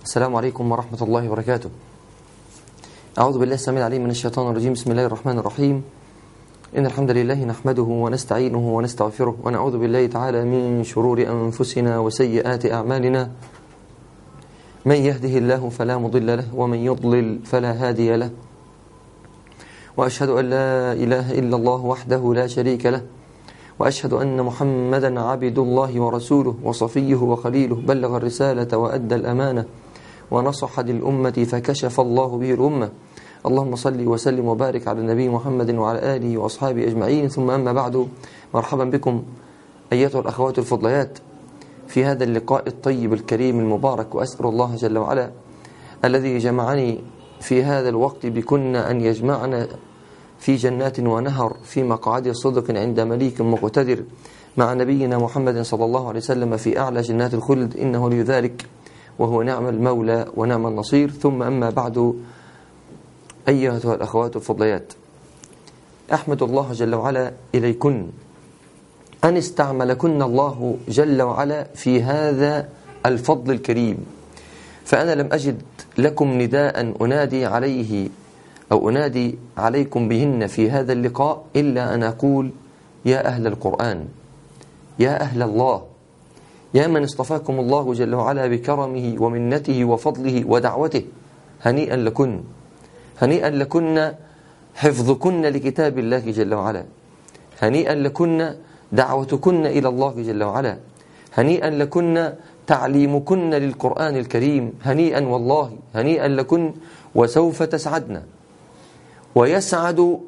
السلام عليكم ورحمة الله وبركاته. أعوذ بالله السميع العليم من الشيطان الرجيم. بسم الله الرحمن الرحيم. إن الحمد لله نحمده ونستعينه ونستغفره ونعوذ بالله تعالى من شرور أنفسنا وسيئات أعمالنا. من يهده الله فلا مضل له ومن يضلل فلا هادي له، وأشهد أن لا إله إلا الله وحده لا شريك له، وأشهد أن محمدا عبد الله ورسوله وصفيه وخليله، بلغ الرسالة وأدى الأمانة ونصح للأمة فكشف الله به الأمة. اللهم صل وسلم وبارك على النبي محمد وعلى آله وأصحابه أجمعين، ثم أما بعد. مرحبا بكم أيتها الأخوات الفضليات في هذا اللقاء الطيب الكريم المبارك، وأسأل الله جل وعلا الذي جمعني في هذا الوقت بكن أن يجمعنا في جنات ونهر في مقعد صدق عند مليك مقتدر مع نبينا محمد صلى الله عليه وسلم في أعلى جنات الخلد، إنه لذلك وهو نعم المولى ونعم النصير. ثم أما بعد أيها الأخوات الفضليات، أحمد الله جل وعلا إليكن أن استعملكن الله جل وعلا في هذا الفضل الكريم، فأنا لم أجد لكم نداء أنادي عليه أو أنادي عليكم بهن في هذا اللقاء إلا أن أقول: يا أهل القرآن، يا أهل الله، يا من اصطفاكم الله جل وعلا بكرمه ومنته وفضله ودعوته، هنيئا لكن، هنيئا لكن حفظكن لكتاب الله جل وعلا، هنيئا لكن دعوتكن إلى الله جل وعلا، هنيئا لكن تعليمكن للقرآن الكريم، هنيئا والله هنيئا لكن. وسوف تسعدن ويسعد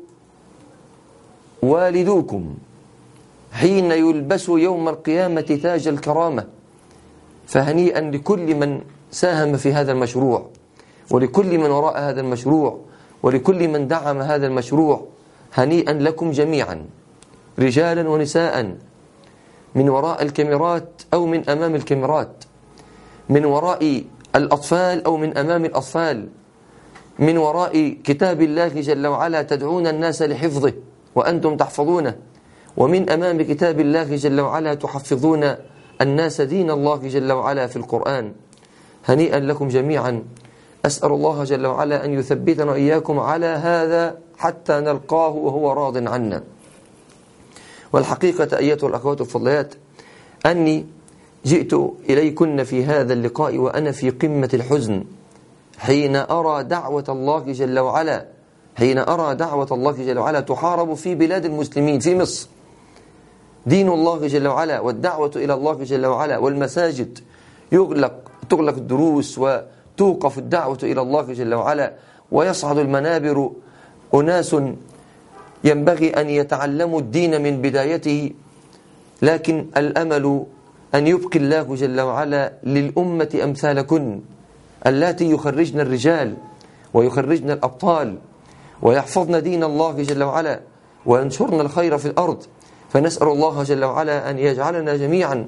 والدوكم حين يلبس يوم القيامة تاج الكرامة. فهنيئا لكل من ساهم في هذا المشروع، ولكل من وراء هذا المشروع، ولكل من دعم هذا المشروع. هنيئا لكم جميعا، رجالا ونساء، من وراء الكاميرات أو من أمام الكاميرات، من وراء الأطفال أو من أمام الأطفال، من وراء كتاب الله جل وعلا تدعون الناس لحفظه وأنتم تحفظونه، ومن أمام كتاب الله جل وعلا تحفظون الناس دين الله جل وعلا في القرآن. هنيئا لكم جميعا. أسأل الله جل وعلا أن يثبتنا وإياكم على هذا حتى نلقاه وهو راض عنا. والحقيقة أيتها الأخوات الفضليات أني جئت إليكن في هذا اللقاء وأنا في قمة الحزن حين أرى دعوة الله جل وعلا، حين أرى دعوة الله جل وعلا تحارب في بلاد المسلمين، في مصر. دين الله جل وعلا والدعوة إلى الله جل وعلا، والمساجد تغلق الدروس وتوقف الدعوة إلى الله جل وعلا، ويصعد المنابر أناس ينبغي أن يتعلموا الدين من بدايته. لكن الأمل أن يبقي الله جل وعلا للأمة أمثالكن اللاتي يخرجن الرجال ويخرجن الأبطال ويحفظن دين الله جل وعلا وينشرن الخير في الأرض. فنسأل الله جل وعلا أن يجعلنا جميعا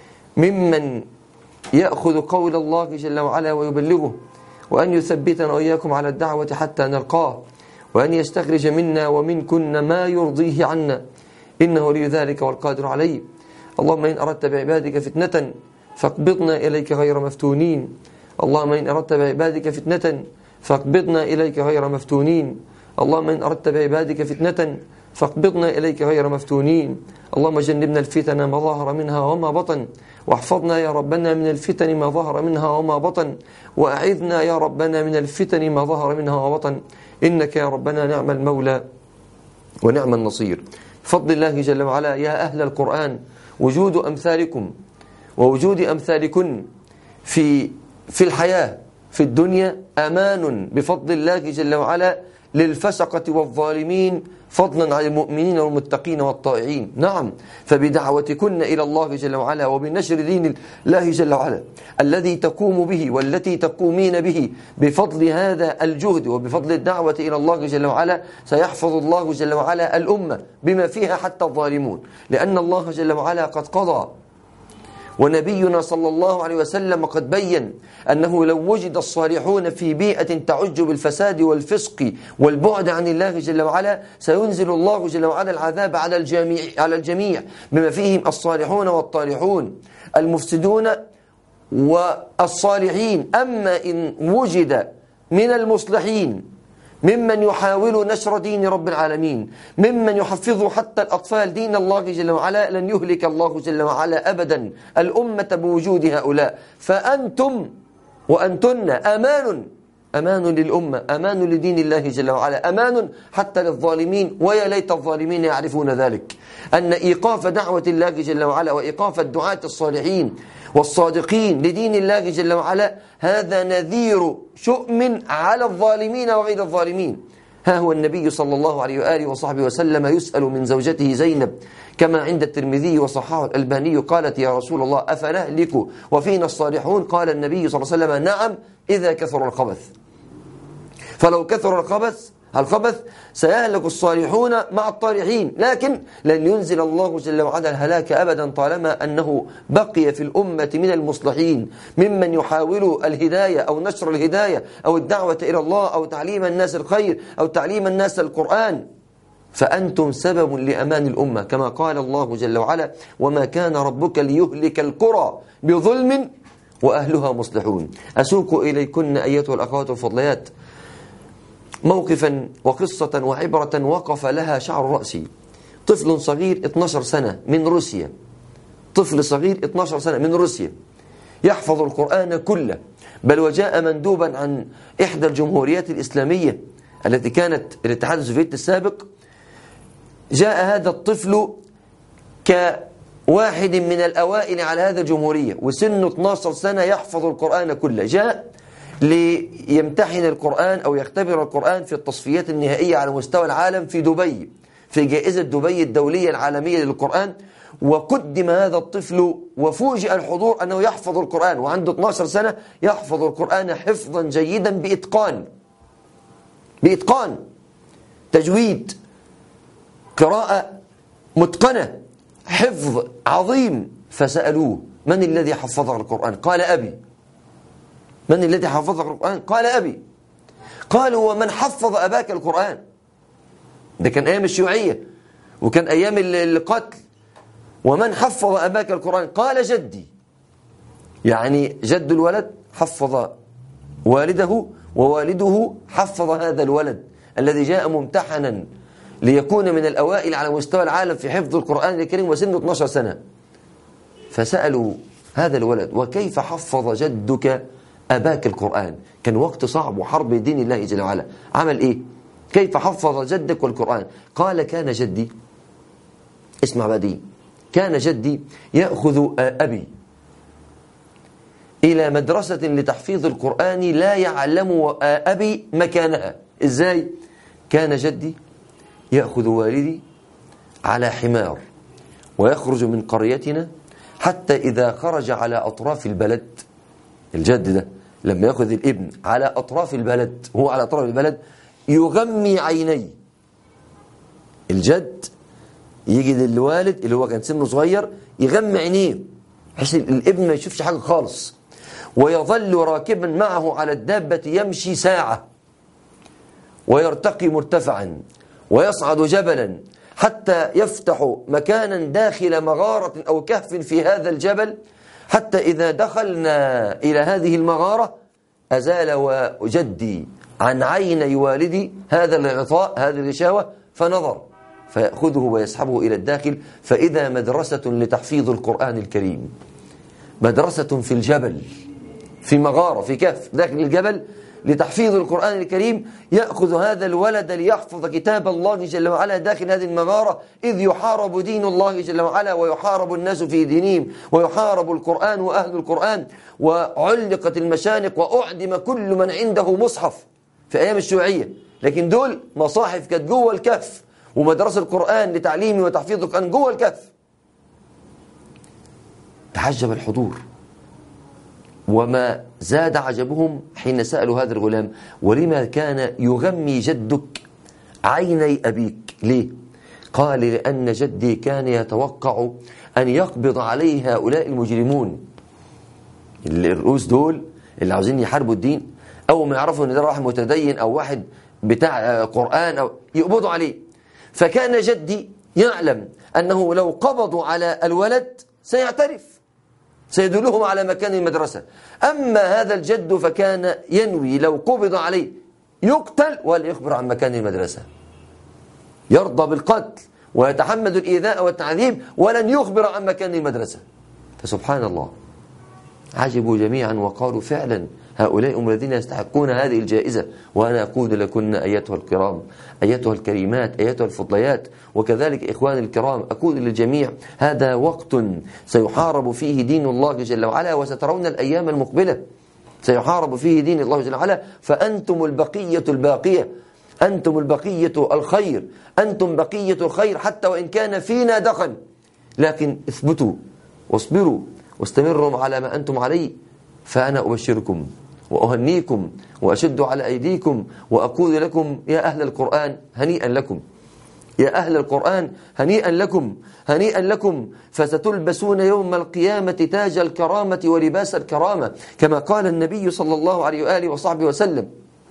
ممن يأخذ قول الله جل وعلا ويبلغه، وأن يثبتنا وإياكم على الدعوة حتى نلقاه، وأن يستخرج منا ومنكن ما يرضيه عنا، إنه لي ذلك والقادر عليه. اللهم إن أردت بعبادك فتنة فاقبضنا إليك غير مفتونين. اللهم إن أردت بعبادك فتنة فاقبضنا إليك غير مفتونين. اللهم إن أردت بعبادك فتنة فاقبضنا إليك غير مفتونين. اللهم جنبنا الفتن ما ظهر منها وما بطن، واحفظنا يا ربنا من الفتن ما ظهر منها وما بطن، وأعذنا يا ربنا من الفتن ما ظهر منها وما بطن، إنك يا ربنا نعم المولى ونعم النصير. بفضل الله جل وعلا يا أهل القرآن، وجود أمثالكم ووجود أمثالكن في الحياة في الدنيا أمان بفضل الله جل وعلا للفسقة والظالمين، فضلا عن المؤمنين والمتقين والطائعين. نعم، فبدعوتكن إلى الله جل وعلا وبنشر دين الله جل وعلا الذي تقوم به والتي تقومين به، بفضل هذا الجهد وبفضل الدعوة إلى الله جل وعلا سيحفظ الله جل وعلا الأمة بما فيها حتى الظالمون، لأن الله جل وعلا قد قضى، ونبينا صلى الله عليه وسلم قد بين أنه لو وجد الصالحون في بيئة تعج بالفساد والفسق والبعد عن الله جل وعلا سينزل الله جل وعلا العذاب على الجميع بما فيهم الصالحون والطالحون. المفسدون والصالحين. أما إن وجد من المصلحين ممن يحاول نشر دين رب العالمين، ممن يحفظ حتى الأطفال دين الله جل وعلا، لن يهلك الله جل وعلا أبدا الأمة بوجود هؤلاء. فأنتم وأنتن أمان للأمة، أمان لدين الله جل وعلا، أمان حتى للظالمين. ويا ليت الظالمين يعرفون ذلك، أن إيقاف دعوة الله جل وعلا وإيقاف الدعاة الصالحين والصادقين لدين الله جل وعلا هذا نذير شؤم على الظالمين وغير الظالمين. ها هو النبي صلى الله عليه وآله وصحبه وسلم يسأل من زوجته زينب كما عند الترمذي وصححه الألباني، قالت: يا رسول الله أفنهلك وفينا الصالحون؟ قال النبي صلى الله عليه وسلم: نعم، إذا كثر الخبث. فلو كثر الخبث سيهلك الصالحون مع الطالحين، لكن لن ينزل الله جل وعلا الهلاك أبدا طالما أنه بقي في الأمة من المصلحين ممن يحاول الهداية أو نشر الهداية أو الدعوة إلى الله أو تعليم الناس الخير أو تعليم الناس القرآن. فأنتم سبب لأمان الأمة، كما قال الله جل وعلا: وما كان ربك ليهلك القرى بظلم وأهلها مصلحون. أسوق إليكن أيتها الأخوات الفضليات موقفا وقصة وعبرة وقف لها شعر رأسي. طفل صغير 12 سنة من روسيا، طفل صغير 12 سنة من روسيا يحفظ القرآن كله، بل وجاء مندوبا عن إحدى الجمهوريات الإسلامية التي كانت الاتحاد السوفيتي السابق. جاء هذا الطفل كواحد من الأوائل على هذا الجمهورية وسنه 12 سنة يحفظ القرآن كله. جاء ليمتحن القرآن أو يختبر القرآن في التصفيات النهائية على مستوى العالم في دبي، في جائزة دبي الدولية العالمية للقرآن. وقدم هذا الطفل وفوجئ الحضور أنه يحفظ القرآن وعنده 12 سنة، يحفظ القرآن حفظا جيدا بإتقان، تجويد، قراءة متقنة، حفظ عظيم. فسألوه: من الذي حفظ القرآن؟ قال: أبي. من الذي حفظ القرآن؟ قال: أبي. قالوا: ومن حفظ أباك القرآن؟ ده كان أيام الشيوعية وكان أيام القتل. ومن حفظ أباك القرآن؟ قال: جدي. يعني جد الولد حفظ والده، ووالده حفظ هذا الولد الذي جاء ممتحنا ليكون من الأوائل على مستوى العالم في حفظ القرآن الكريم وسنه 12 سنة. فسألوا هذا الولد: وكيف حفظ جدك أباك القرآن؟ كان وقت صعب وحرب دين الله جل وعلا. عمل إيه؟ كيف حفظ جدك والقرآن؟ قال: كان جدي، اسمع بدي، كان جدي يأخذ أبي إلى مدرسة لتحفيظ القرآن لا يعلم أبي مكانها. إزاي؟ كان جدي يأخذ والدي على حمار ويخرج من قريتنا حتى إذا خرج على أطراف البلد، الجد ده لما يأخذ الابن على أطراف البلد، هو على أطراف البلد، يغمي عيني. الجد يجي للوالد اللي هو كان سنه صغير يغمي عينيه بحيث الابن ما يشوفش حاجة خالص، ويظل راكبا معه على الدابة يمشي ساعة ويرتقي مرتفعا ويصعد جبلا حتى يفتح مكانا داخل مغارة أو كهف في هذا الجبل، حتى إذا دخلنا إلى هذه المغارة أزال وجدي عن عيني والدي هذا الغطاء، هذه الغشاوة، فنظر فيأخذه ويسحبه إلى الداخل، فإذا مدرسة لتحفيظ القرآن الكريم، مدرسة في الجبل، في مغارة، في كهف داخل الجبل لتحفيظ القرآن الكريم. يأخذ هذا الولد ليحفظ كتاب الله جل وعلا داخل هذه المغارة، إذ يحارب دين الله جل وعلا ويحارب الناس في دينهم ويحارب القرآن وأهل القرآن، وعلقت المشانق وأعدم كل من عنده مصحف في أيام الشيوعية. لكن دول مصاحف كانت جوه الكهف، ومدرسة القرآن لتعليم وتحفيظ القرآن جوه الكهف. تعجب الحضور، وما زاد عجبهم حين سألوا هذا الغلام: ولما كان يغمي جدك عيني أبيك؟ ليه؟ قال: لأن جدي كان يتوقع أن يقبض عليه هؤلاء المجرمون، الرؤوس دول اللي عاوزين يحاربوا الدين، أول ما يعرفوا أن ده واحد متدين أو واحد بتاع قرآن أو يقبضوا عليه. فكان جدي يعلم أنه لو قبضوا على الولد سيعترف، سيدلهم على مكان المدرسة. أما هذا الجد فكان ينوي لو قبض عليه يقتل ولا يخبر عن مكان المدرسة، يرضى بالقتل ويتحمل الإيذاء والتعذيب ولن يخبر عن مكان المدرسة. فسبحان الله، عجبوا جميعا وقالوا فعلا هؤلاء هم الذين يستحقون هذه الجائزة. وأنا أقول لكن أيتها الكرام، أيتها الكريمات، أيتها الفضليات، وكذلك إخواني الكرام، أقول للجميع هذا وقت سيحارب فيه دين الله جل وعلا، وسترون الأيام المقبلة سيحارب فيه دين الله جل وعلا، فأنتم البقية الباقية، أنتم البقية الخير، أنتم بقية الخير حتى وإن كان فينا دخن، لكن اثبتوا واصبروا واستمروا على ما أنتم عليه. فأنا أبشركم وأهنيكم وأشد على أيديكم وأقول لكم يا أهل القرآن هنيئا لكم، يا أهل القرآن هنيئا لكم، هنيئا لكم، فستلبسون يوم القيامة تاج الكرامة ولباس الكرامة، كما قال النبي صلى الله عليه وآله وصحبه وسلم،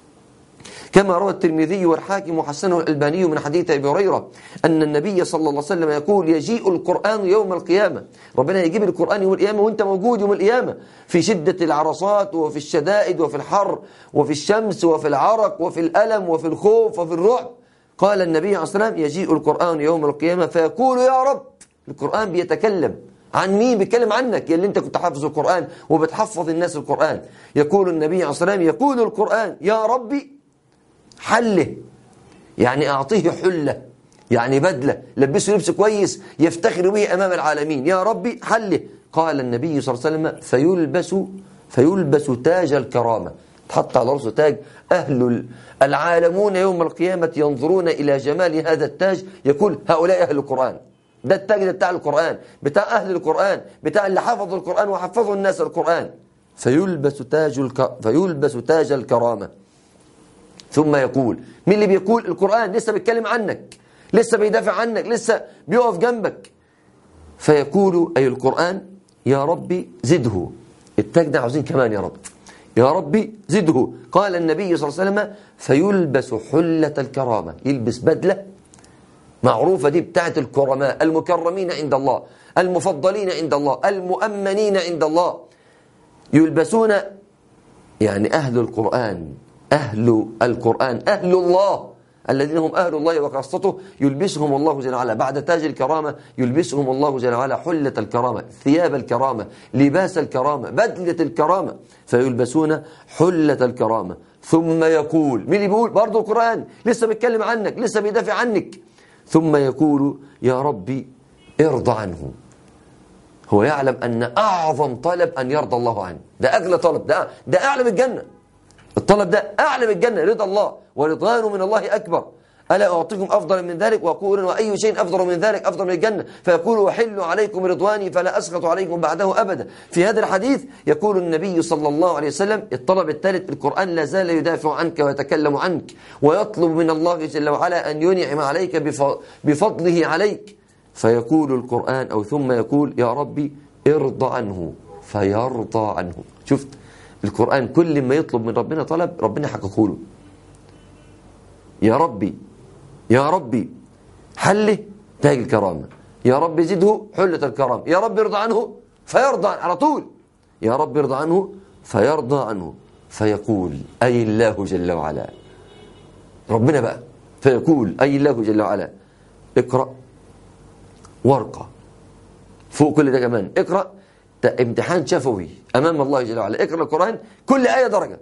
كما روى الترمذي والحاكم وحسنه الألباني من حديث أبي هريرة أن النبي صلى الله عليه وسلم يقول يجيء القرآن يوم القيامة، ربنا يجيب القرآن يوم القيامة وأنت موجود يوم القيامة في شدة العرصات وفي الشدائد وفي الحر وفي الشمس وفي العرق وفي الألم وفي الخوف وفي الرعب. قال النبي عليه الصلاة والسلام يجيء القرآن يوم القيامة فيقول يا رب. القرآن بيتكلم عن مين؟ بيتكلم عنك يا اللي انت كنت حافظ القرآن وبتحفظ الناس القرآن. يقول النبي عليه الصلاة والسلام يقول القرآن يا ربي حله، يعني أعطيه حلة، يعني بدلة، لبسه لبس كويس يفتخر به أمام العالمين، يا ربي حله. قال النبي صلى الله عليه وسلم فيلبس تاج الكرامة، تحط على رأسه تاج. أهل العالمون يوم القيامة ينظرون إلى جمال هذا التاج، يقول هؤلاء أهل القرآن، ده التاج ده بتاع القرآن، بتاع أهل القرآن، بتاع اللي حفظوا القرآن وحفظوا الناس القرآن. فيلبس تاج الكرامة. ثم يقول، مين اللي بيقول؟ القرآن لسه بيتكلم عنك، لسه بيدافع عنك، لسه بيقف جنبك. فيقول أي القرآن يا ربي زده، التاج ده عاوزين كمان يا رب، يا ربي زده. قال النبي صلى الله عليه وسلم فيلبس حلة الكرامة، يلبس بدلة معروفة دي بتاعت الكرماء المكرمين عند الله، المفضلين عند الله، المؤمنين عند الله، يلبسون يعني أهل القرآن، أهل القرآن، أهل الله الذين هم أهل الله وخاصته، يلبسهم الله جل وعلا بعد تاج الكرامة، يلبسهم الله جل وعلا حلة الكرامة، ثياب الكرامة، لباس الكرامة، بدلة الكرامة، فيلبسون حلة الكرامة. ثم يقول، مين اللي بيقول؟ برضو القرآن لسه بيتكلم عنك، لسه بيدافع عنك. ثم يقول يا ربي ارضى عنه. هو يعلم أن أعظم طلب أن يرضى الله عنه، ده أغلى طلب، ده أعلى من الجنة، الطلب ده أعلى من الجنة، رضا الله ورضوان من الله أكبر. ألا أعطيكم أفضل من ذلك؟ وأقول وأي شيء أفضل من ذلك؟ أفضل من الجنة. فيقول وحلوا عليكم رضواني فلا أسخط عليكم بعده أبدا. في هذا الحديث يقول النبي صلى الله عليه وسلم الطلب الثالث، القرآن لا زال يدافع عنك ويتكلم عنك ويطلب من الله جل وعلا أن ينعم عليك بفضله عليك. فيقول القرآن أو ثم يقول يا ربي ارضى عنه فيرضى عنه. شفت القرآن كل ما يطلب من ربنا طلب ربنا حققه له. يا ربي، يا ربي حله تاج الكرامة، يا رب زده حلة الكرامة، يا رب ارضى عنه فيرضى على طول، يا رب ارضى عنه فيرضى عنه. فيقول أي الله جل وعلا، ربنا بقى فيقول أي الله جل وعلا اقرأ وارقى. فوق كل ده كمان اقرأ، امتحان شفوي أمام الله جل وعلا. اقرأ القرآن كل آية درجة،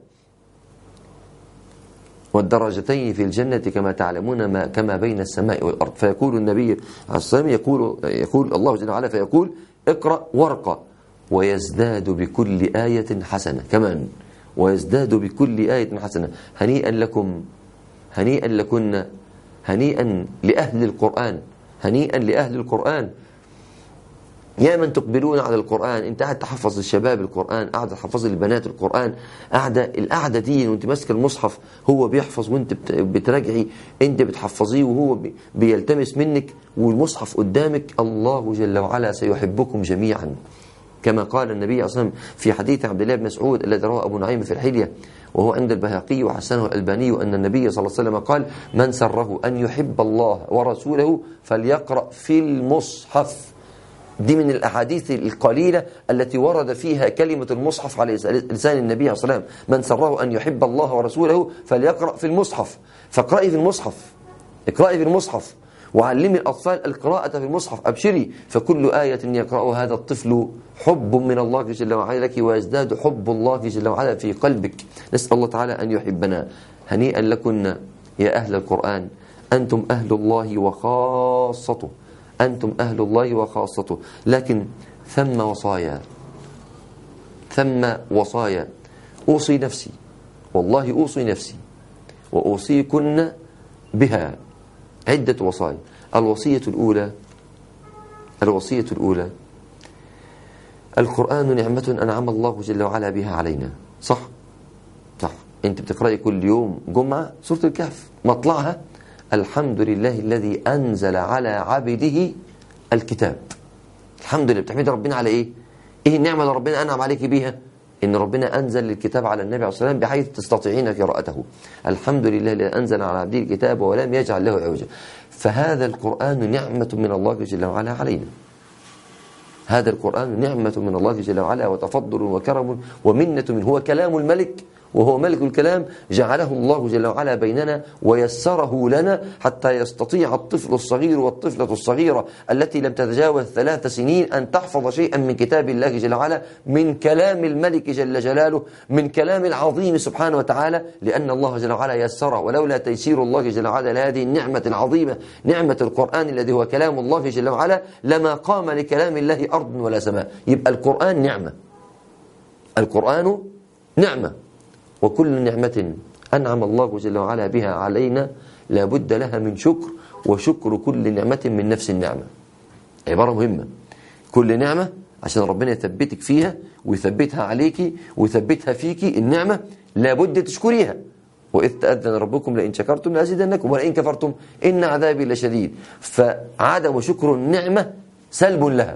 والدرجتين في الجنة كما تعلمون كما بين السماء والأرض. فيقول النبي عليه الصلاة والسلام يقول الله جل وعلا فيقول اقرأ وارقى ويزداد بكل آية حسنة كمان، ويزداد بكل آية حسنة. هنيئا لكم، هنيئا لكن، هنيئا لأهل القرآن، هنيئا لأهل القرآن. يا من تقبلون على القرآن، انت قاعد تحفظ الشباب القرآن، قاعد تحفظ البنات القرآن، القعدة دي وانت ماسك المصحف، هو بيحفظ وانت بتراجعي، انت بتحفظيه وهو بيلتمس منك والمصحف قدامك. الله جل وعلا سيحبكم جميعا، كما قال النبي صلى الله عليه وسلم في حديث عبد الله بن مسعود الذي رواه أبو نعيم في الحلية وهو عند البيهقي وحسنه الألباني أن النبي صلى الله عليه وسلم قال من سره أن يحب الله ورسوله فليقرأ في المصحف دي من الأحاديث القليلة التي ورد فيها كلمة المصحف على لسان النبي عليه الصلاة والسلام. من سره أن يحب الله ورسوله فليقرأ في المصحف. فاقرأي في المصحف، اقرأي في المصحف، وعلمي الأطفال القراءة في المصحف. أبشري، فكل آية يقرأها هذا الطفل حب من الله جل وعلا لك، ويزداد حب الله جل وعلا في قلبك. نسأل الله تعالى أن يحبنا. هنيئا لكن يا أهل القرآن، أنتم أهل الله وخاصته، أنتم أهل الله وخاصته. لكن ثم وصايا أوصي نفسي، والله أوصي نفسي وأوصيكن بها، عدة وصايا. الوصية الأولى القرآن نعمة أنعم الله جل وعلا بها علينا. صح. أنت بتقرأي كل يوم جمعة سورة الكهف، مطلعها الحمد لله الذي أنزل على عبده الكتاب. الحمد لله، بتحمد ربنا على إيه النعمة اللي ربنا أنعم عليك بيها؟ إن ربنا أنزل الكتاب على النبي عليه الصلاة والسلام بحيث تستطيعين قراءته. الحمد لله الذي أنزل على عبده الكتاب ولم يجعل له عوجا. فهذا القرآن نعمة من الله جل وعلا علينا. هذا القرآن نعمة من الله جل وعلا وتفضل وكرم ومنة منه. هو كلام الملك وهو ملك الكلام، جعله الله جل وعلا بيننا ويسره لنا حتى يستطيع الطفل الصغير والطفلة الصغيرة التي لم تتجاوز 3 سنين أن تحفظ شيئا من كتاب الله جل وعلا، من كلام الملك جل جلاله، من كلام العظيم سبحانه وتعالى، لأن الله جل وعلا يسره. ولولا تيسير الله جل وعلا لهذه النعمة العظيمة، نعمة القرآن الذي هو كلام الله جل وعلا، لما قام لكلام الله أرض ولا سماء. يبقى القرآن نعمة، القرآن نعمة، وكل نعمة أنعم الله جل وعلا بها علينا لا بد لها من شكر، وشكر كل نعمة من نفس النعمة. عبارة مهمة. كل نعمة عشان ربنا يثبتك فيها ويثبتها عليك ويثبتها فيك، النعمة لا بد تشكريها. وإذ تأذن ربكم لئن شكرتم لأزيدنكم ولئن كفرتم إن عذابي لشديد. فعدم شكر النعمة سلب لها.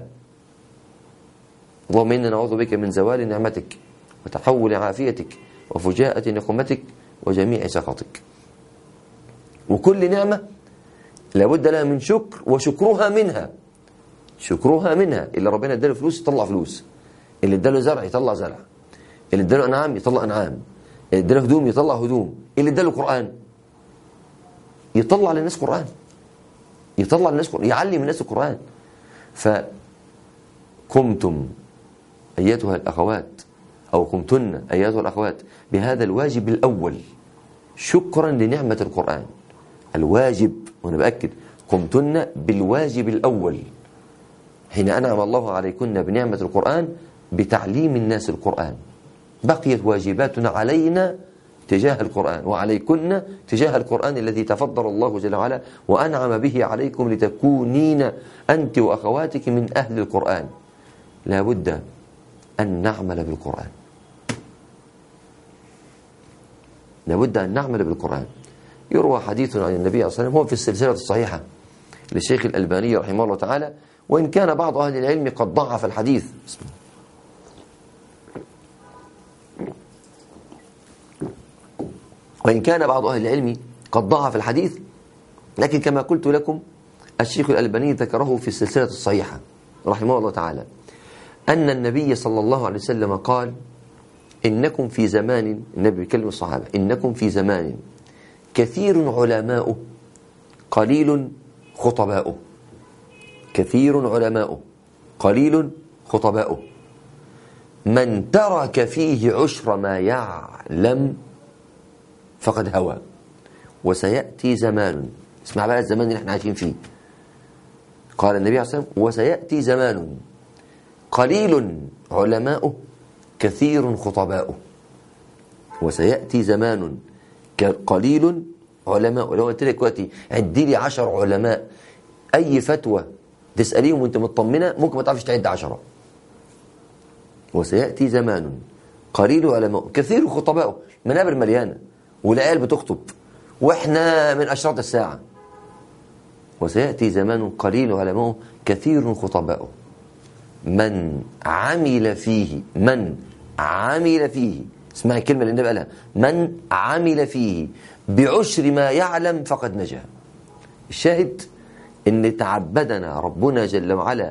اللهم إنا نعوذ بك من زوال نعمتك وتحول عافيتك وفجاءة نقمتك وجميع سخطك. وكل نعمة لابد لها من شكر، وشكرها منها. اللي ربنا اداله فلوس يطلع فلوس، اللي اداله زرع يطلع زرع، اللي اداله أنعام يطلع أنعام، اللي اداله هدوم يطلع هدوم، اللي اداله قرآن يطلع للناس قرآن، يعلم الناس القرآن. فقمتم أيتها الأخوات أو قمتن أيتها الأخوات بهذا الواجب الأول شكرا لنعمة القرآن. الواجب، وأنا بأكد، قمتن بالواجب الأول حين أنعم الله عليكن بنعمة القرآن بتعليم الناس القرآن. بقيت واجباتنا علينا تجاه القرآن وعليكن تجاه القرآن الذي تفضل الله جل وعلا وأنعم به عليكم لتكونين أنت وأخواتك من أهل القرآن. لا بد أن نعمل بالقرآن، لابد أن نعمل بالقرآن. يروى حديث عن النبي صلى الله عليه وسلم، هو في السلسلة الصحيحة للشيخ الألباني رحمه الله تعالى، وإن كان بعض أهل العلم قد ضعف الحديث. لكن كما قلت لكم الشيخ الألباني ذكره في السلسلة الصحيحة رحمه الله تعالى أن النبي صلى الله عليه وسلم قال: إنكم في زمان، النبي يكلم الصحابة، إنكم في زمان كثير علماؤه قليل خطباؤه. كثير علماؤه قليل خطباؤه. من ترك فيه عشر ما يعلم فقد هوى. وسيأتي زمان، اسمع بقى الزمان اللي احنا عايشين فيه. قال النبي عليه الصلاة والسلام: وسيأتي زمان قليل علماؤه كثير خطباؤه. وسيأتي زمان قليل علماء. لو قلت لك دلوقتي عدي لي 10 علماء، أي فتوى تسأليهم وانت مطمنة ممكن ما تعرفش تعد 10. وسيأتي زمان قليل علماء كثير خطباؤه. منابر مليانة والعيال بتخطب واحنا من أشراط الساعة. وسيأتي زمان قليل علماء كثير خطباؤه. من عمل فيه، اسمعي الكلمة اللي النبي قالها: من عمل فيه بعشر ما يعلم فقد نجا. الشاهد إن تعبدنا ربنا جل وعلا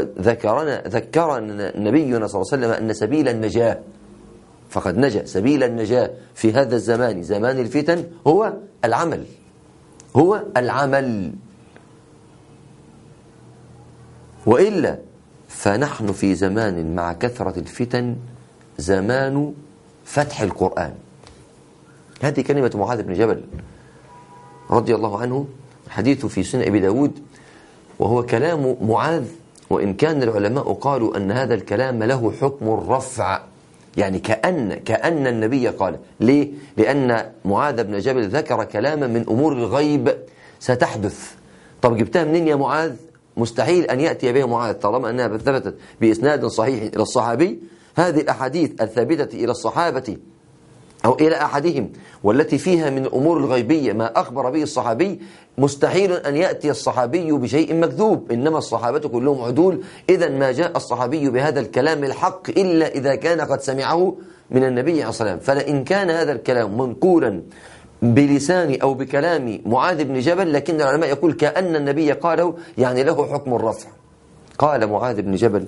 ذكرنا نبينا صلى الله عليه وسلم أن سبيل النجاة، فقد نجا سبيل النجاة في هذا الزمان، زمان الفتن، هو العمل، هو العمل. وإلا فنحن في زمان مع كثرة الفتن زمان فتح القرآن. هذه كلمة معاذ بن جبل رضي الله عنه، حديث في سنن أبي داود، وهو كلام معاذ، وإن كان العلماء قالوا أن هذا الكلام له حكم الرفع، يعني كأن النبي قال. ليه؟ لأن معاذ بن جبل ذكر كلاما من أمور الغيب ستحدث. طب جبتها منين يا معاذ؟ مستحيل أن يأتي بها معاذ طالما أنها ثبتت بإسناد صحيح إلى الصحابي. هذه الأحاديث الثابتة إلى الصحابة أو إلى أحدهم والتي فيها من الأمور الغيبية ما أخبر به الصحابي، مستحيل أن يأتي الصحابي بشيء مكذوب، إنما الصحابة كلهم عدول. إذا ما جاء الصحابي بهذا الكلام الحق إلا إذا كان قد سمعه من النبي عليه الصلاة والسلام. فلئن كان هذا الكلام منقولا بلسان أو بكلام معاذ بن جبل، لكن العلماء يقول كأن النبي قاله، يعني له حكم الرفع. قال معاذ بن جبل: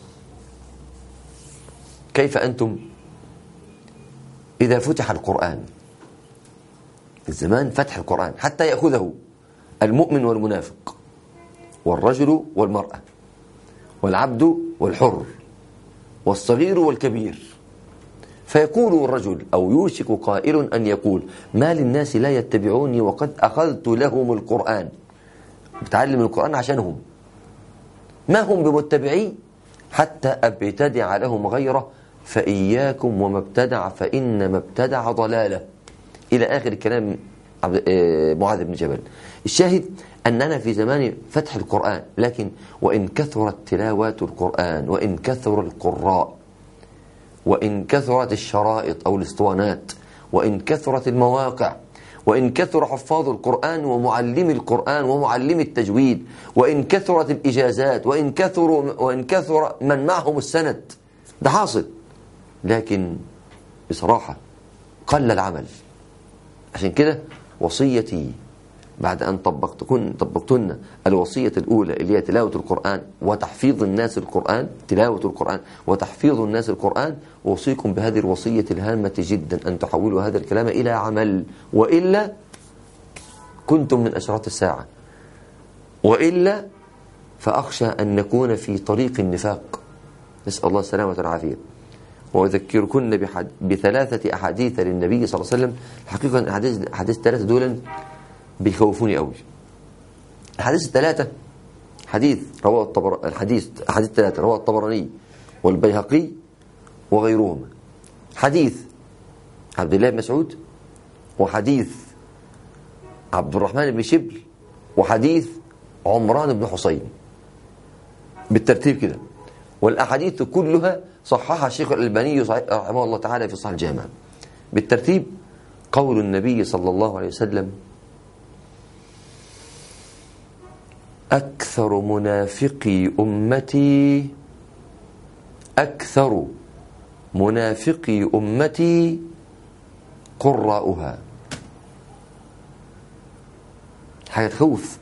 كيف أنتم إذا فتح القرآن؟ الزمان فتح القرآن حتى يأخذه المؤمن والمنافق والرجل والمرأة والعبد والحر والصغير والكبير، فيقول الرجل أو يوشك قائل أن يقول: ما للناس لا يتبعوني وقد أخذت لهم القرآن. بتعلم القرآن عشانهم، ما هم بمتبعي حتى أبتدع لهم غيره، فإياكم وما ابتدع فإنما ابتدع ضلاله، إلى آخر كلام معاذ بن جبل. الشاهد أننا في زمان فتح القرآن، لكن وإن كثرت تلاوات القرآن، وإن كثر القراء، وإن كثرت الشرائط أو الاسطوانات، وإن كثرت المواقع، وإن كثر حفاظ القرآن ومعلمي القرآن ومعلمي التجويد، وإن كثرت الإجازات، وإن كثر من معهم السند، ده حاصل، لكن بصراحة قل العمل. عشان كده وصيتي بعد أن طبقتن الوصية الأولى اللي هي تلاوة القرآن وتحفيظ الناس القرآن، تلاوة القرآن وتحفيظ الناس القرآن، أوصيكم بهذه الوصية الهامة جدا أن تحولوا هذا الكلام إلى عمل، وإلا كنتم من أشراط الساعة، وإلا فأخشى أن نكون في طريق النفاق، نسأل الله السلامة والعافية. وأذكركن بثلاثة أحاديث للنبي صلى الله عليه وسلم. حقيقة الأحاديث الثلاثة دول بيخوفوني قوي. الحديث الثلاثة حديث رواه أحاديث ثلاثة رواه الطبراني والبيهقي وغيرهما. حديث عبد الله بن مسعود، وحديث عبد الرحمن بن شبل، وحديث عمران بن حسين، بالترتيب كده. والأحاديث كلها صححها الشيخ الألباني رحمه الله تعالى في صحيح الجامع. بالترتيب: قول النبي صلى الله عليه وسلم: أكثر منافقي أمتي قراؤها. حاجة تخوف.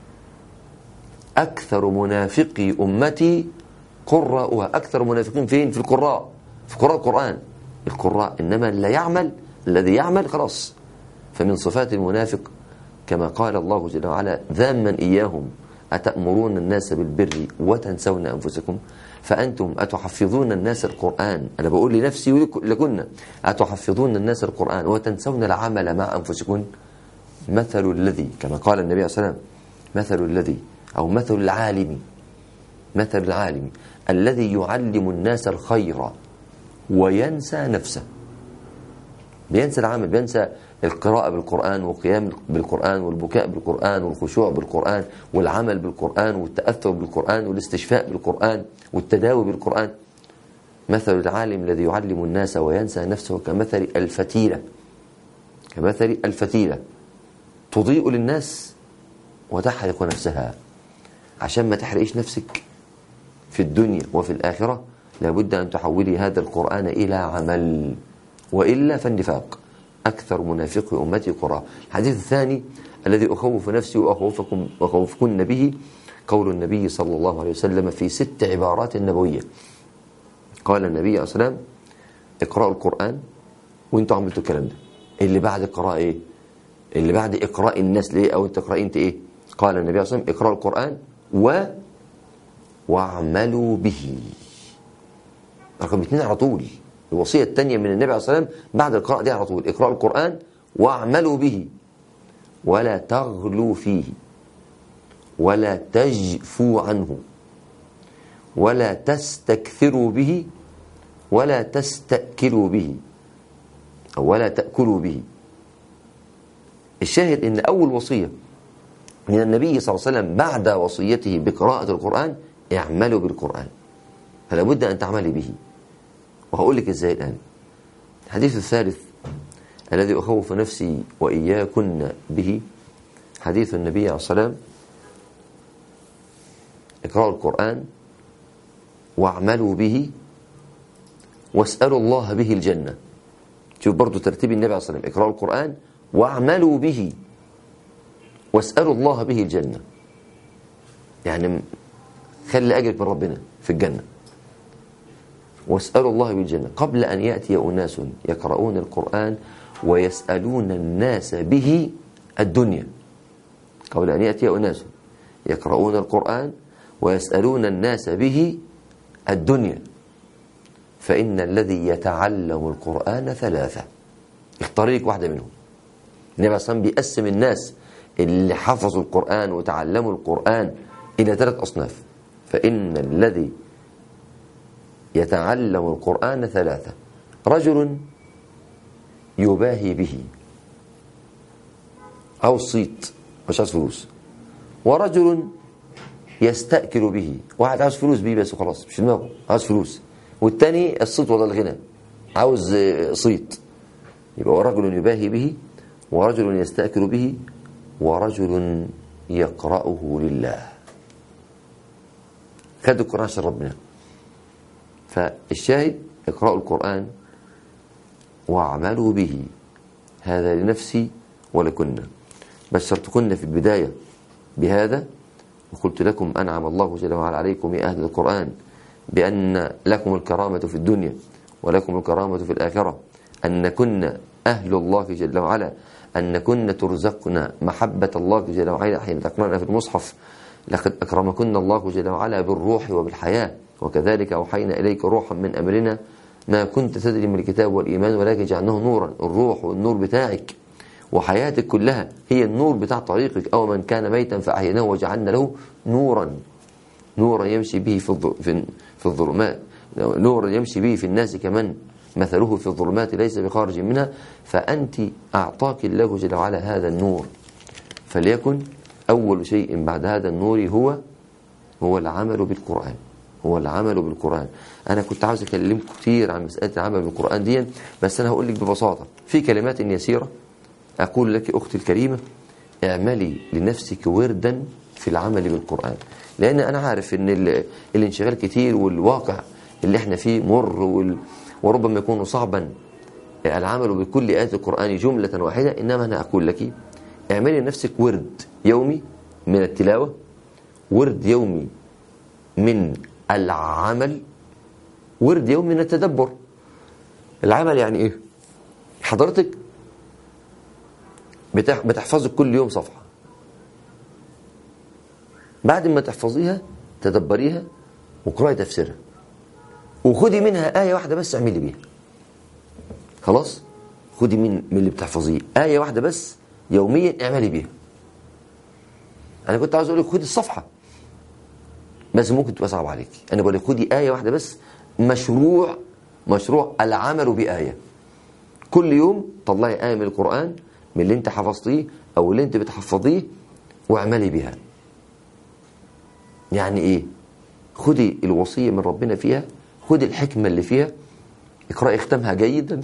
أكثر منافقي أمتي قراؤها. أكثر منافقين فين؟ في القراء، في قراء القرآن، القراء. إنما الذي يعمل خلاص. فمن صفات المنافق كما قال الله جل وعلا ذاما إياهم: أتأمرون الناس بالبر وتنسون أنفسكم فأنتم أتحفظون الناس القرآن. أنا بقول لنفسي ولكنا: أتحفظون الناس القرآن وتنسون العمل مع أنفسكم. مثل الذي، كما قال النبي عليه الصلاة والسلام: مثل الذي أو مثل العالم الذي يعلم الناس الخير وينسى نفسه. بينسى العمل، بينسى القراءة بالقرآن والقيام بالقرآن والبكاء بالقرآن والخشوع بالقرآن والعمل بالقرآن والتأثر بالقرآن والاستشفاء بالقرآن والتداوي بالقرآن. مثل العالم الذي يعلم الناس وينسى نفسه كمثل الفتيلة تضيء للناس وتحرق نفسها. عشان ما تحرقش نفسك في الدنيا وفي الآخرة لابد أن تحولي هذا القرآن إلى عمل، وإلا فالنفاق. أكثر منافقي أمتي قراء. الحديث الثاني: الذي أخوف نفسي وأخوفكن به قول النبي صلى الله عليه وسلم في 6 عبارات نبوية. قال النبي عليه الصلاة والسلام: اقرأوا القرآن. وانتوا عملتوا الكلام ده. اللي بعد القراءة ايه؟ اللي بعد إقراء الناس ليه؟ أو انت اقرأي انت ايه؟ قال النبي عليه الصلاة والسلام: اقرأوا القرآن واعملوا به. رقم 2 على طول، الوصية الثانية من النبي عليه الصلاة والسلام بعد القراءة دي على طول: اقرأوا القرآن واعملوا به ولا تغلوا فيه ولا تجفوا عنه ولا تستكثروا به ولا تستأكلوا به أو ولا تأكلوا به. الشاهد إن أول وصية من النبي صلى الله عليه وسلم بعد وصيته بقراءة القرآن: اعملوا بالقرآن، فلا بد أن تعملي به. وهقول لك إزاي الآن. الحديث الثالث الذي أخوف نفسي وإياكن به حديث النبي عليه الصلاة والسلام: اقرأوا القرآن واعملوا به واسألوا الله به الجنة. شوف برضو ترتيب النبي عليه الصلاة والسلام: اقرأوا القرآن واعملوا به واسألوا الله به الجنة. يعني خلي أجرك من ربنا في الجنة. واسألوا الله بالجنة قبل أن يأتي أناس يقرؤون القرآن ويسألون الناس به الدنيا. قبل أن يأتي أناس يقرؤون القرآن ويسألون الناس به الدنيا، فإن الذي يتعلم القرآن 3. اختار لك واحدة منهم. النبي صلى الله عليه وسلم بيقسم الناس اللي حفظوا القرآن وتعلموا القرآن إلى 3 أصناف. فإن الذي يتعلم القرآن 3: رجل يباهي به، أو صيت مش عاوز فلوس، ورجل يستأكل به، واحد عاوز فلوس بيه بس وخلاص مش دماغه عاوز فلوس، والتاني الصيت ولا الغنى عاوز صيت. يبقى ورجل يباهي به ورجل يستأكل به ورجل يقرأه لله. خدوا القرآن عشان ربنا. فالشاهد: اقرأوا القرآن واعملوا به، هذا لنفسي ولكن. بشرتكن في البداية بهذا وقلت لكم: أنعم الله جل وعلا عليكم يا أهل القرآن بأن لكم الكرامة في الدنيا ولكم الكرامة في الآخرة، أن كن أهل الله جل وعلا، أن كن ترزقنا محبة الله جل وعلا حين تقرأنا في المصحف: لقد أكرمكن الله جل وعلا بالروح وبالحياة، وكذلك أوحينا إليك روحا من أمرنا ما كنت تدري من الكتاب والإيمان ولكن جعلناه نورا. الروح والنور بتاعك وحياتك كلها هي النور بتاع طريقك. أو من كان ميتا فأحييناه وجعلنا له نورا يمشي به في الظلمات، نورا يمشي به في الناس كمن مثله في الظلمات ليس بخارج منها. فأنت أعطاك الله جل وعلا هذا النور، فليكن أول شيء بعد هذا النور هو العمل بالقرآن. هو العمل بالقرآن. أنا كنت عاوز أكلمكم كتير عن مسألة العمل بالقرآن دي، بس أنا هقول لك ببساطة في كلمات يسيرة. أقول لك أختي الكريمة: اعملي لنفسك وردا في العمل بالقرآن. لأن أنا عارف أن الانشغال كتير والواقع اللي احنا فيه مر وربما يكون صعبا العمل بكل آيات القرآن جملة واحدة. إنما أنا أقول لك: اعملي لنفسك ورد يومي من التلاوة، ورد يومي من العمل، ورد يومي من التدبر. العمل يعني إيه؟ حضرتك بتحفظك كل يوم صفحة، بعد ما تحفظيها تدبريها وقرأي تفسيرها وخدي منها آية واحدة بس اعملي بيها. خلاص؟ خدي من اللي بتحفظيه آية واحدة بس يوميا اعملي بيها. أنا كنت عاوز أقول لك خدي الصفحة بس ممكن تبقى صعب عليك. أنا بقول لك خدي آية واحدة بس. مشروع العمل بآية. كل يوم طلعي آية من القرآن من اللي انت حفظتيه أو اللي انت بتحفظيه واعملي بها. يعني إيه؟ خدي الوصية من ربنا فيها، خدي الحكمة اللي فيها، اقرأي ختمها جيدا،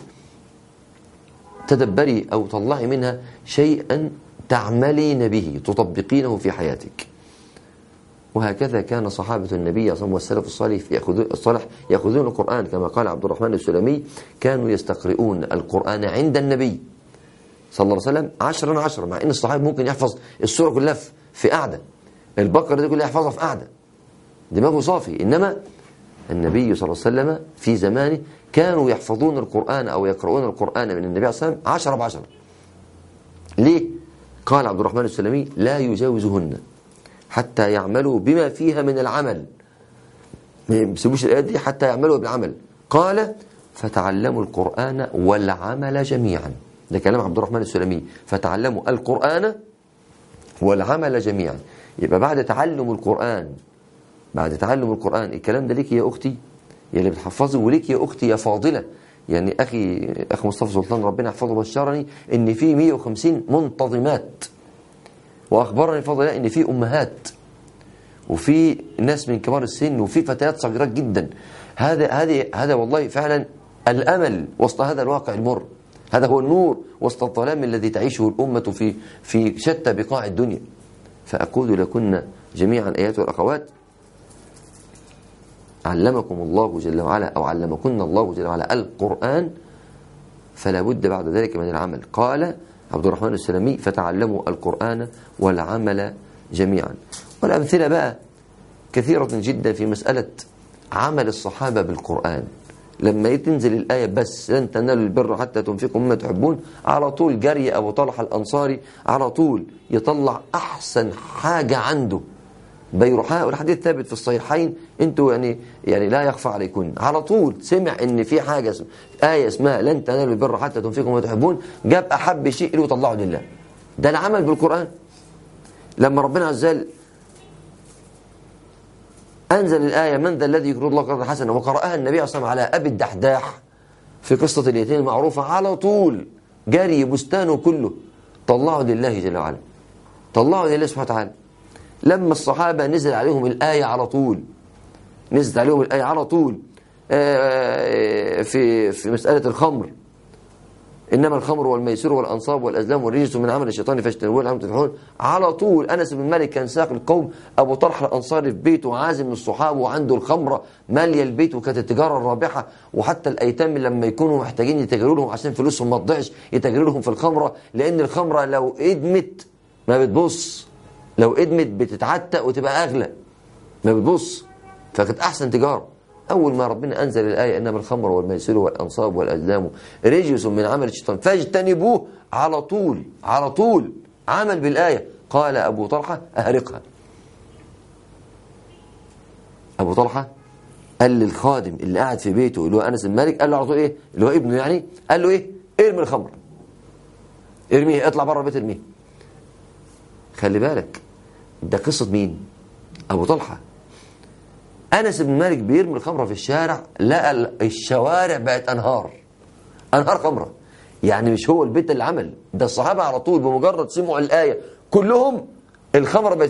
تدبري أو طلعي منها شيئا تعملين به تطبقينه في حياتك. وهكذا كان صحابة النبي صلى الله عليه وسلم والسلف الصالح يأخذون القرآن كما قال عبد الرحمن السلمي: كانوا يستقرؤون القرآن عند النبي صلى الله عليه وسلم 10 مع ان الصحابي ممكن يحفظ السورة كلها في قعدة، البقرة دي كلها يحفظها في قعدة، دماغه صافي. إنما النبي صلى الله عليه وسلم في زمانه كانوا يحفظون القرآن أو يقرؤون القرآن من النبي صلى الله عليه وسلم 10 ليه؟ قال عبد الرحمن السلمي: لا يجاوزهن حتى يعملوا بما فيها من العمل، ما يسيبوش الآيات دي حتى يعملوا بالعمل. قال: فتعلموا القرآن والعمل جميعا. ده كلام عبد الرحمن السلمي، فتعلموا القرآن والعمل جميعا. يبقى بعد تعلم القرآن، الكلام ده ليك يا أختي يا اللي بتحفظي، وليك يا أختي يا فاضلة. يعني أخي مصطفى سلطان ربنا يحفظه بشرني إن في 150 منتظمات، وأخبرني فضلا إن في أمهات وفي ناس من كبار السن وفي فتيات صغيرات جدا. هذا والله فعلا الأمل وسط هذا الواقع المر. هذا هو النور وسط الظلام الذي تعيشه الأمة في شتى بقاع الدنيا. فأقول لكن جميعا أيها الأخوات: علمكم الله جل وعلا أو علمكن الله جل وعلا القرآن، فلا بد بعد ذلك من العمل. قال عبد الرحمن السلمي: فتعلموا القرآن والعمل جميعا. والأمثلة بقى كثيرة جدا في مسألة عمل الصحابة بالقرآن. لما تنزل الآية بس لن تنالوا البر حتى تنفقوا مما تحبون، على طول جري أبو طلحة الأنصاري على طول يطلع أحسن حاجة عنده بيرحاء، والحديث ثابت في الصحيحين، انتوا يعني لا يخفى عليكم. على طول سمع ان في حاجة آية اسمها لن تنالوا البر حتى تنفقوا مما تحبون، جاب أحب شيء له وطلعه لله. ده العمل بالقرآن. لما ربنا عز وجل أنزل الآية: من ذا الذي يقرض الله قرضا حسنا، وقرأها النبي صلى الله عليه وسلم على أبي الدحداح في قصة اليتيم المعروفة، على طول جاري بستانه كله طلعه لله جل وعلا، طلعه لله سبحانه وتعالى. لما الصحابة نزل عليهم الآية على طول، نزلت عليهم الآية على طول في مسألة الخمر: إنما الخمر والميسر والأنصاب والأزلام والرجس من عمل الشيطان فاجتنبوه لعلكم تفلحون. على طول أنس بن مالك كان ساق القوم، أبو طلحة الأنصاري في بيته عازم من الصحابة وعنده الخمرة مالية البيت، وكانت التجارة الرابحة. وحتى الأيتام لما يكونوا محتاجين يتاجروا لهم عشان فلوسهم ما تضيعش يتاجروا لهم في الخمرة، لأن الخمرة لو ادمت ما بتبص، لو ادمت بتتعتق وتبقى أغلى، ما بتبص، فكانت أحسن تجارة. أول ما ربنا أنزل الآية: إنما الخمر والميسر والأنصاب والأزلام رجس من عمل الشيطان فاجتنبوه، على طول عمل بالآية. قال أبو طلحة: أهرقها. أبو طلحة قال للخادم اللي قاعد في بيته اللي هو أنس بن مالك، قال له على طول إيه، اللي هو ابنه يعني، قال له إيه: ارمي الخمر، ارميه، اطلع بره البيت ارميه. خلي بالك، ده قصة مين؟ أبو طلحة. أنس بن مالك بيرمي الخمرة في الشارع، لقى الشوارع بقت أنهار خمرة. يعني مش هو البيت اللي عمل ده، الصحابة على طول بمجرد سمعوا الآية كلهم الخمرة بقت في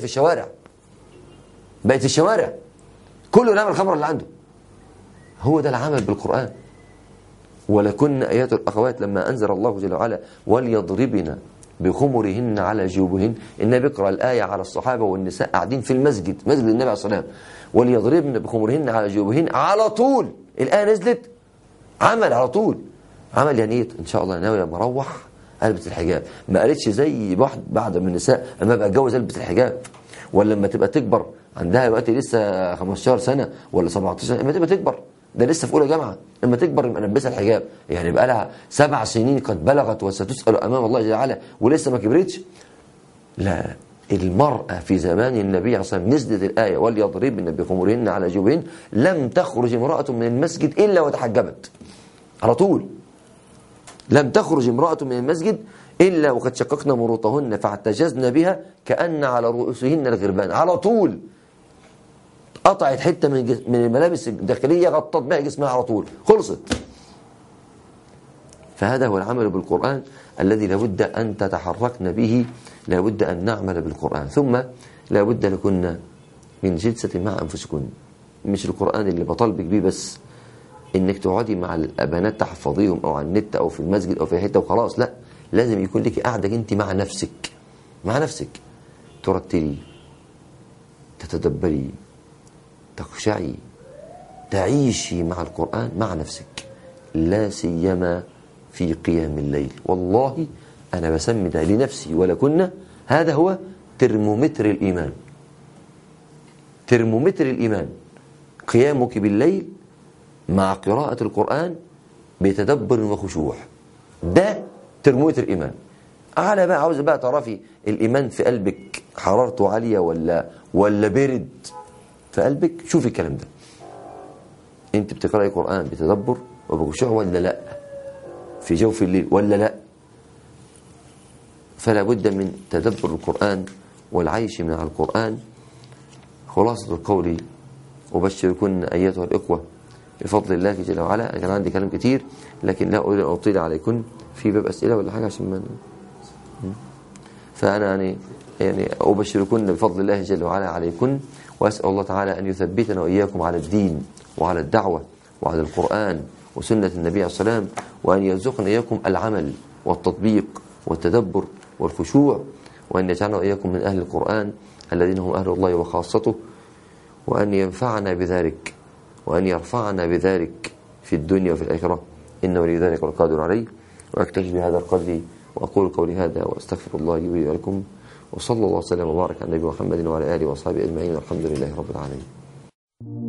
الشوارع، كله رمى الخمرة اللي عنده. هو ده العمل بالقرآن. ولكن أيات الأخوات لما أنزل الله جل وعلا: وليضربن بخمرهن على جيوبهن، النبي بيقرأ الآية على الصحابة والنساء قاعدين في مسجد النبي عليه الصلاة والسلام: وليضربن بخمرهن على جيوبهن، على طول الآية نزلت، عمل على طول. عمل يعني ايه؟ ان شاء الله ناوي لما اروح البس الحجاب. ما قالتش زي واحد بعض من النساء اما ابقى اتجوز البس الحجاب، ولا لما تبقى تكبر عندها دلوقتي لسه 15 سنه ولا 17 سنه، اما تبقى تكبر ده لسه في اولى جامعه، اما تكبر يبقى نلبسها الحجاب. يعني بقى لها 7 سنين قد بلغت وستسال امام الله جل وعلا ولسه ما كبرتش. لا، المرأة في زمان النبي عليه الصلاة والسلام نزلت الآية: وليضربن بخمرهن على جيوبهن، لم تخرج امرأة من المسجد إلا وتحجبت. على طول لم تخرج امرأة من المسجد إلا وقد شققن مروطهن فاعتجزن بها كأن على رؤوسهن الغربان. على طول قطعت حتة من الملابس الداخلية غطت بها جسمها، على طول خلصت. فهذا هو العمل بالقرآن الذي لابد أن تتحركن به، لابد أن نعمل بالقرآن. ثم لابد لكن من جلسة مع أنفسكن، مش القرآن اللي بطالبك بيه بس إنك تقعدي مع البنات تحفظيهم أو على النت أو في المسجد أو في حتة وخلاص. لا، لازم يكون لك قاعدة أنت مع نفسك ترتلي، تتدبري، تخشعي، تعيشي مع القرآن مع نفسك، لا سيما في قيام الليل. والله أنا بسمي ده لنفسي ولكن هذا هو ترمومتر الإيمان. ترمومتر الإيمان قيامك بالليل مع قراءة القرآن بتدبر وخشوع، ده ترمومتر الإيمان. أعلى بقى، عاوز بقى تعرفي الإيمان في قلبك حرارته عالية ولا برد في قلبك، شوفي الكلام ده. أنت بتقرأي قرآن بتدبر وبخشوع ولا لا؟ في جوف الليل ولا لا؟ فلا بد من تدبر القرآن والعيش من القرآن. خلاصة القول أبشركن أيتها الإخوة بفضل الله جل وعلا. أنا كان عندي كلام كتير لكن لا أريد أن أطيل عليكن. في باب أسئلة ولا حاجة عشان ما فأنا يعني أبشركن بفضل الله جل وعلا عليكن، وأسأل الله تعالى أن يثبتنا وإياكم على الدين وعلى الدعوة وعلى القرآن وسنة النبي عليه الصلاة والسلام، وأن يرزقنا إياكم العمل والتطبيق والتدبر والخشوع، وأن يجعلنا وإياكم من أهل القرآن الذين هم أهل الله وخاصته، وأن ينفعنا بذلك وأن يرفعنا بذلك في الدنيا وفي الآخرة، إنه ولي ذلك والقادر عليه. وأكتفي بهذا القدر وأقول قولي هذا وأستغفر الله لي ولكم، وصلى الله وسلم وبارك على النبي محمد وعلى آله وأصحابه أجمعين، والحمد لله رب العالمين.